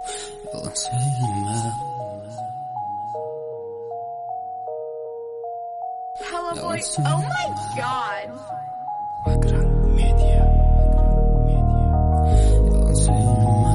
Yalan söyleme. Hello boy. Oh my god. Background media. Yalan söyleme.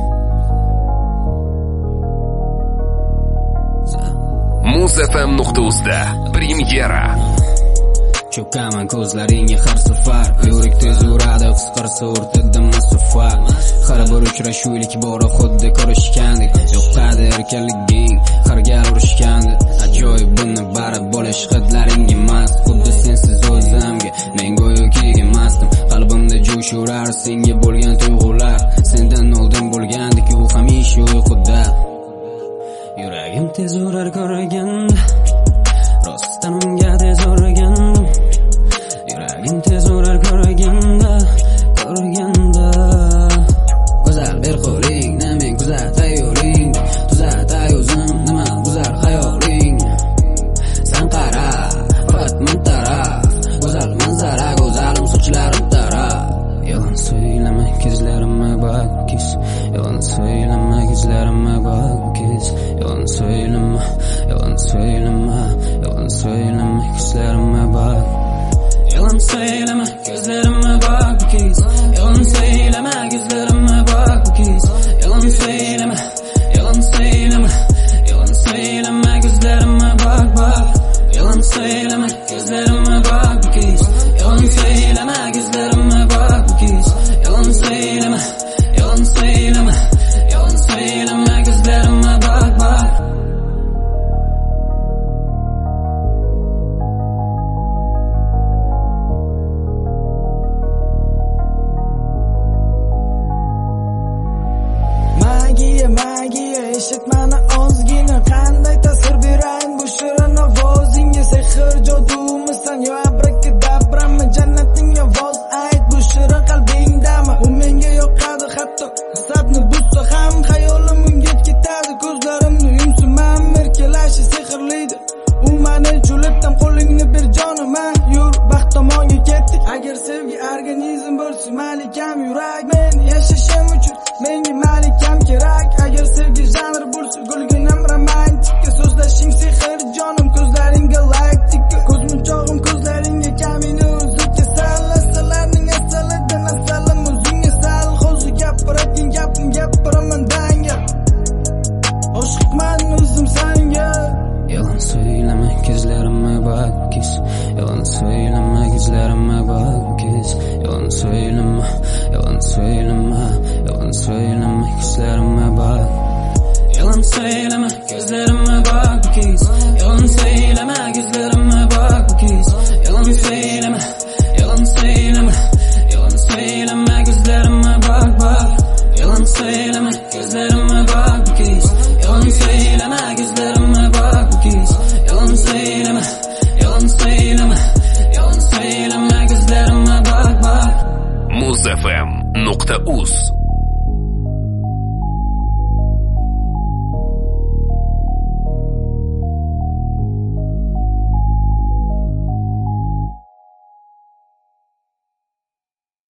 MuzFM.uz'da premyera. Cho'kaman ko'zlaringga har safar, yurak tez uradi, qisqarsa o'rtadim masofar. Har bir uchrashuvlik bora xuddi ko'rishgandek, yo'qadi erkinliging, har gal urishgandi. Ajoyib buni bari bo'lish hidlaringga mast, xuddi sensiz o'zimga men go'yoki emasdim. Qalbimda jo'sh urar senga bo'lgan tuyg'ular, sendan oldin bo'lgandek u hamisha uyquda. Yuragim tez urar ko'rganda, rostdan unga tez urgandim. Yuragim tez urar ko'rganda. Go'zal bir qo'lingni men kuzatay yo'ling, tuzatay o'zim nima buzar hayoling. Sen qara, faqat men taraf, go'zal manzara, go'zalim sochlarim taraf. Yalan söyleme gözlerime bak kız, yalan söyleme gözlerime bak kız, yalan söyleme, yalan söyleme, yalan söyleme gözlerime bak. Yalan söyleme gözlerime bak kız, yalan söyleme gözlerime bak kız, yalan söyleme, yalan söyleme, yalan söyleme gözlerime bak bak. Yalan söyleme gözlerime bak kız, yalan söyleme gözlerime bak kız, yalan söyleme, yalan söyleme, yalan söyleme gözlerime bak bak. Magiya eshitmani ozgina, qanday tasvir berayin bu shirin ovozingga. Sehr jodumisan yo abrakadabrami, jannatning ovoz ayt bu shirin qalbingdami. U menga yoqadi hatto hisobni buzsa ham, xayolim unga ketadi, ko'zlarimni yumsam merkalashi sehrliydi. U meni julibdan qo'lingni ber jonim, yur baxt tomonga ketdik. Agar sevgi organizm bo'lsa malikam yurak, men yashashim uchun menga malikam kerak. Agar sevgi janr bo'lsa gulginam romantika, so'zlashing sehr jonim, ko'zlaring galaktika. Ko'zmunchog'im ko'zlaringga kamina o'zi kasal, aslarning asalidan asalim o'zingga sal. Hozir gapiradigan gapim gapiraman danga, oshiqman o'zim senga. Yalan söyleme gözlerime bak kız, yalan söyleme gözlerime bak kız, yalan söyleme, yalan söyleme, yalan söyleme gözlerime bak. Yalan söyleme gözlerime bak kız, yalan söyleme gözlerime bak kız, yalan söyleme, yalan söyleme, yalan söyleme gözlerime bak bak. Yalan söyleme gözlerime bak kız, yalan söyleme gözlerime bak kız, yalan söyleme, yalan söyleme, yalan söyleme gözlerime bak bak. MuzFM.uz